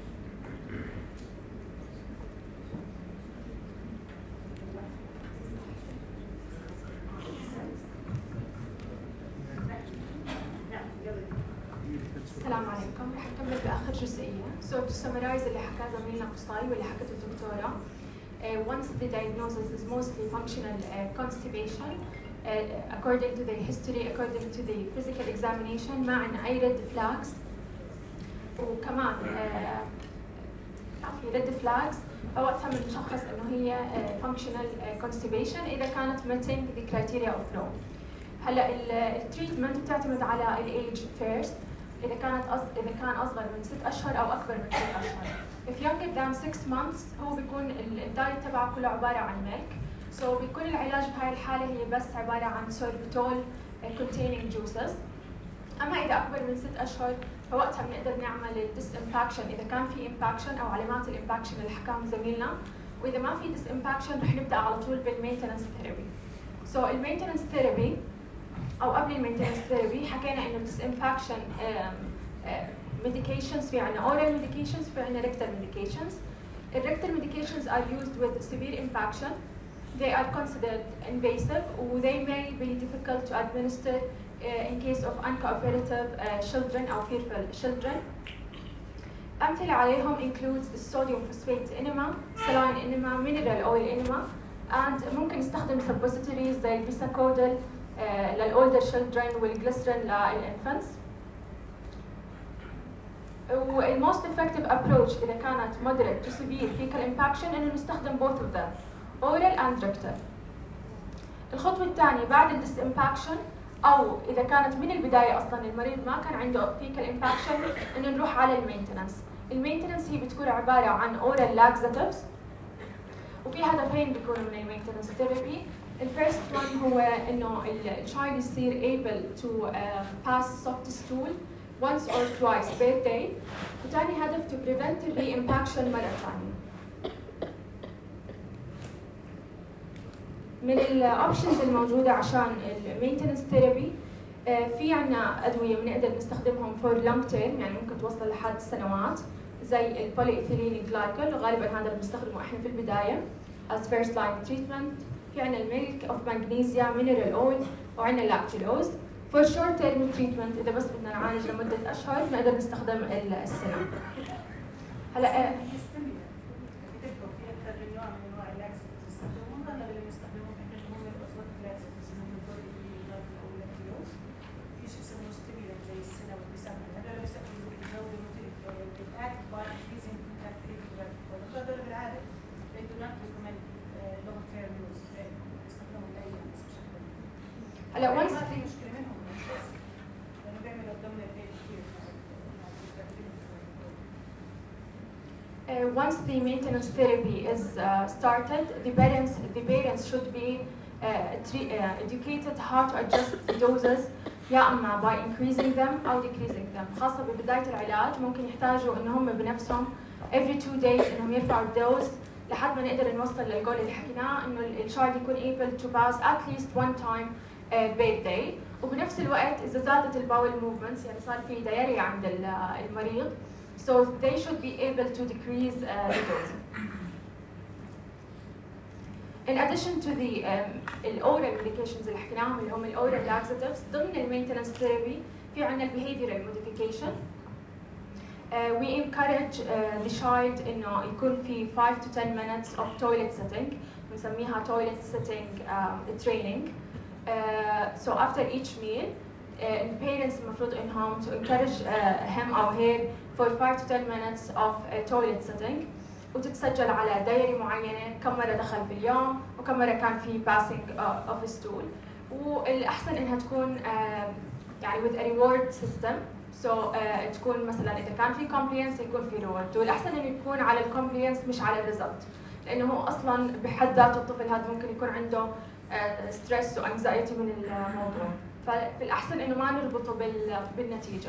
السلام عليكم، رح نكمل باخر جزئيه. So to summarize اللي حكاه زميلنا قصاي واللي حكته الدكتوره، once the diagnosis is mostly functional constipation, according to the history, according to the physical examination ما عندنا اي red flags، وكمان في red flags فوقتها بنشخص انه هي functional constipation اذا كانت meeting the criteria of law. هلا التريتمنت بتعتمد على الايج فيرست، إذا كان أصغر من 6 أشهر أو أكبر من 6 أشهر. If younger than 6 months هو بيكون الدايت تبعه كله عبارة عن ميلك. So بيكون العلاج بهاي الحالة هي بس عبارة عن سوربيتول containing juices. أما إذا أكبر من 6 أشهر فوقتها بنقدر نعمل disinfection إذا كان في impaction أو علامات الامباكشن اللي حكاهم زميلنا، وإذا ما في disinfection رح نبدأ على طول بالمينتنس ثيرابي. So المينتنس ثيرابي او قبل المينتنس ثيرابي حكينا انه disinfection medications في عندنا oral medications في عندنا rectal medications. الrectal medications are used with severe impaction. They are considered invasive or they may be difficult to administer in case of uncooperative children or fearful children. أمثلة عليهم includes sodium phosphate enema, saline enema, mineral oil enema, and ممكن نستخدم suppositories زي البيساكودل للأولدر children والجليسرين للإنفانتس. والموست effective approach إذا كانت moderate to severe fecal impaction إنه نستخدم both of them oral and rectal. الخطوة الثانية بعد الديسإمباكشن أو إذا كانت من البداية أصلاً المريض ما كان عنده fecal impaction إنه نروح على المينتنس. المينتنس هي بتكون عبارة عن oral laxatives، وفي هدفين بيكونوا من المينتنس ثيرابي. الفيرست one هو انه الشايلد يصير able to pass soft stool once or twice per day، وثاني هدف to prevent re-impaction مرة ثانية. من الاوبشنز الموجودة عشان المينتنس ثيرابي في عنا أدوية بنقدر نستخدمهم for long term يعني ممكن توصل لحد سنوات زي البوليإيثيلين جلايكول، وغالبا هذا اللي بنستخدمه احنا في البداية as first line treatment. في عنا الميلك اوف ماغنيسيا، مينرال اويل، وعنا اللاكتولوز. فور شورت تيرم تريتمنت اذا بس بدنا نعالج لمده اشهر بنقدر نستخدم السنه. هلا هلا وانس ما في مشكله منهم لانه بيعمل ابدومينال بين كثير. once the maintenance therapy is started, the parents should be educated how to adjust the doses يا اما by increasing them او decreasing them. خاصة ببداية العلاج ممكن يحتاجوا ان هم بنفسهم every 2 days انهم يرفعوا الدوز لحد ما نقدر نوصل للجول اللي حكيناه انه الشايلد يكون able to pass at least 1 time per day. وبنفس الوقت اذا زادت الباول موفمنتس يعني صار في دايريا عند المريض so they should be able to decrease the dose. In addition to the oral medications اللي حكيناهم اللي هم oral laxatives ضمن maintenance therapy في عندنا behavioral modification. We encourage the child إنه يكون في 5 to 10 minutes of toilet sitting بنسميها toilet sitting training. So after each meal, the parents المفروض إنهم to encourage him or her for 5 to 10 minutes of toilet sitting وتتسجل على دايري معينة كم مرة دخل في اليوم وكم مرة كان في passing of stool. والأحسن إنها تكون يعني with a reward system. So تكون مثلا إذا كان في compliance يكون في reward والأحسن إنه يكون على compliance مش على result لأنه هو أصلا بحد ذاته الطفل هذا ممكن يكون عنده ستريس وانكزايتي من الموضوع ففي الأحسن إنه ما نربطه بالنتيجة.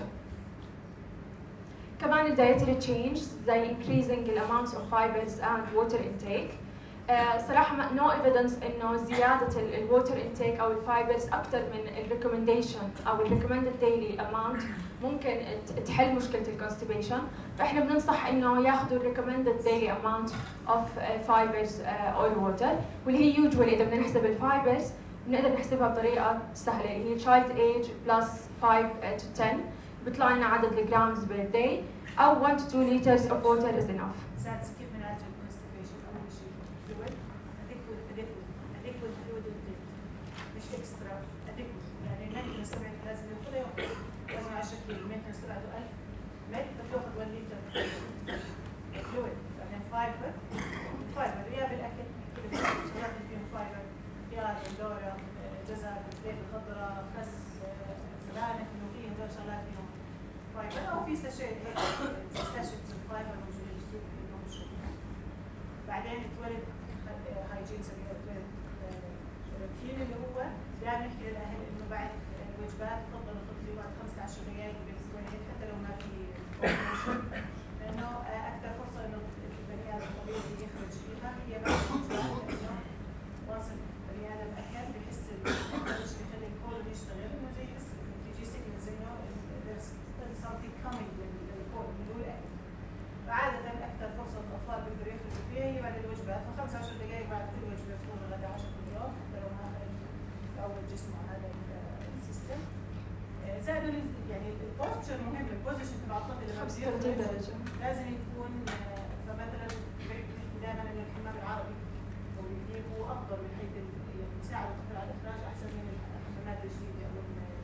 كمان الدايتري تشينج زي increasing the amounts of fibers and water intake. صراحة no evidence إنه زيادة الwater intake أو الفايبرز أكثر من recommendation أو recommended daily amount ممكن تحل مشكلة الconstipation. فإحنا بننصح إنه ياخذوا recommended daily amount of fibers or water واللي هي usually إذا بدنا نحسب الفايبرز بنقدر نحسبها بطريقة سهلة اللي هي child age plus 5 to 10 بيطلع لنا عدد الجرامز per day أو 1 to 2 liters of water is enough. كيف بنعالج الكونستيبيشن؟ أول شيء fluid adequate fluid intake مش extra adequate يعني المينتنس تبعك لازم ياخذها يوم لازم 10 كيلو المينتنس تبعته 1000 متر بتاخذ 1 لتر fluid بعدين فايبر يا بالاكل شغلات اللي فيهم فايبر خيار بندوره جزر الزيت الخضراء خس سبانخ ملوخيه هذول شغلات فيهم فايبر او في ساشيت الفايبر موجودين بالسوق اللي موجودين. بعدين التواليت هايجين سميها التواليت روتين اللي هو دائما نحكي للاهل انه بعد الوجبات تفضل الطفل بعد 15 دقائق بالتواليت حتى لو ما في لانه اكثر فرصه انه البني ادم الطبيعي يخرج فيها هي بعد الوجبات لانه وانس البني ادم اكل بحس الش بيخلي الكول يشتغل انه زي يحس تيجي سيجنال زي انه there's something coming للكول من الاكل. فعادة أكثر فرصة الأطفال بيقدروا يخرجوا فيها هي بعد الوجبات ف 15 دقائق بعد كل وجبة يفطرون غدا عشاء كل يوم حتى لو ما يعود جسمه على هذا السيستم. زائد يعني البوستشر مهم البوزيشن تبع الطفل لما بيخرج لازم يكون فمثلا دائما إنه الحمام العربي أو الجديد هو أفضل من حيث يساعد الطفل على الإخراج أحسن من الحمامات الجديدة أو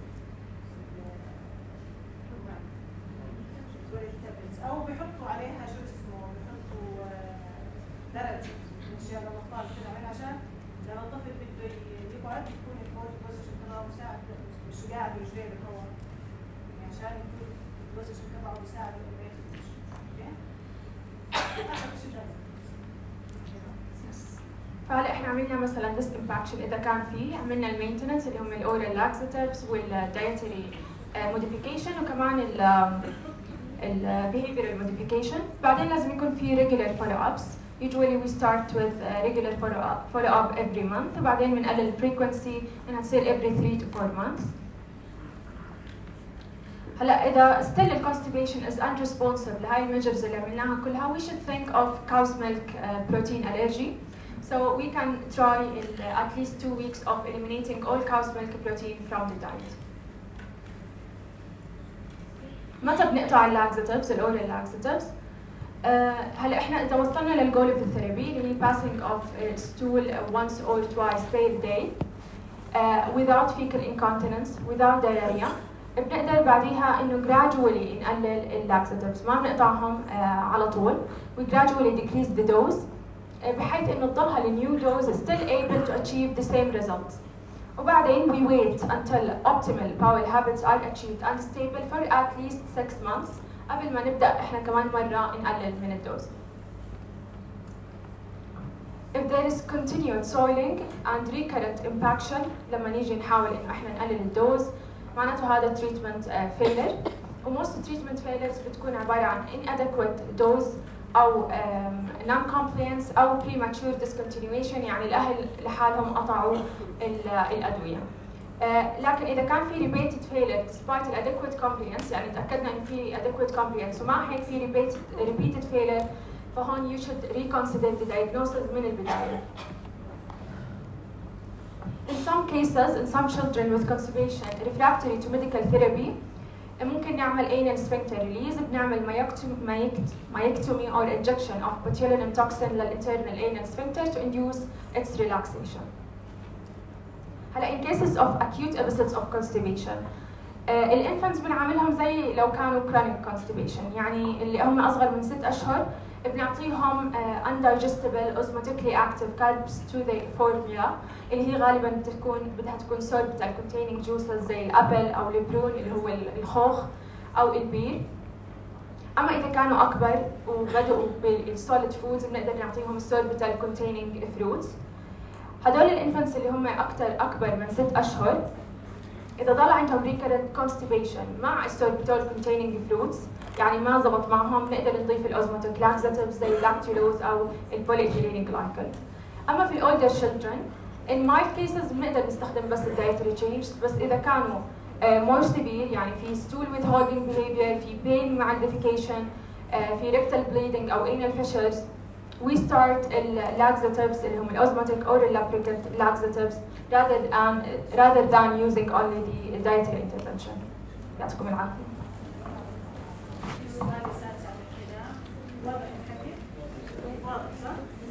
او بيحطوا عليها شو اسمه بيحطوا درج من الاشياء اللي الاطفال بتعمل عشان لما الطفل بده يقعد يكون البوز بوزيشن تبعه مساعد مش قاعد برجليه بيقوم يعني عشان يكون البوزيشن تبعه مساعد انه يخرج. فهلا احنا عملنا مثلا this impaction اذا كان في عملنا المينتنس اللي هم الاورال لاكسيتيفز والدايتري موديفيكيشن وكمان behavioral modification. بعدين لازم يكون في regular follow-ups. Usually we start with regular follow-up every month وبعدين بنقلل frequency انها تصير every 3 to 4 months. هلا إذا still the constipation is unresponsive لهاي الميجرز اللي عملناها كلها we should think of cow's milk protein allergy. So we can try at least 2 weeks of eliminating all cow's milk protein from the diet. متى بنقطع اللاكسيتيفز الاورال لاكسيتيفز؟ هلا احنا اذا وصلنا للجول اوف الثيرابي اللي هي passing of stool once or twice per day without fecal incontinence without diarrhea بنقدر بعديها انه gradually نقلل اللاكسيتيفز ما بنقطعهم على طول we gradually decrease the dose بحيث انه تضلها النيو dose still able to achieve the same results. وبعدين we wait until optimal bowel habits are achieved and stable for at least 6 months قبل ما نبدأ احنا كمان مرة نقلل من الدوز. If there is continued soiling and recurrent impaction لما نيجي نحاول إنه إحنا نقلل الدوز معناته هذا treatment failure. وموست treatment failures بتكون عبارة عن inadequate dose أو non-compliance أو premature discontinuation، يعني الأهل لحالهم قطعوا الأدوية. لكن إذا كان في repeated failure despite adequate compliance، يعني تأكدنا إن في adequate compliance ومع هيك في repeated failure، فهون you should reconsider the diagnosis من البداية. In some cases, in some children with constipation refractory to medical therapy ممكن نعمل anal sphincter release، بنعمل myectomy or injection of botulinum toxin للinternal anal sphincter to induce its relaxation. هلا in cases of acute episodes of constipation الانفانتس بنعملهم زي لو كانوا chronic constipation، يعني اللي هم اصغر من 6 اشهر بنعطيهم undigestible osmotically active carbs to the formula اللي هي غالبا بدها تكون sorbitol containing juices زي الابل او البرون اللي هو الخوخ او البير. اما اذا كانوا اكبر وبدأوا بالsolid foods بنقدر نعطيهم sorbitol containing fruits. هدول الانفانتس اللي هم اكبر من 6 اشهر اذا ضل عندهم recurrent constipation مع السوربيتول containing fruits يعني ما زبط معهم نقدر نضيف الاوزموتيك لاكزاتيفز زي اللاكتولوز او البوليإيثيلين جلايكول. اما في الاولدر children in mild cases بنقدر نستخدم بس الدايتري changes، بس اذا كانوا more severe يعني في stool withholding behavior، في pain مع defecation، في rectal bleeding او anal fissures، we start laxatives اللي هم الosmotic or lubricant laxatives rather than using only the dietary intervention. يعطيكم العافية. واضح الحديث؟ واضح صح؟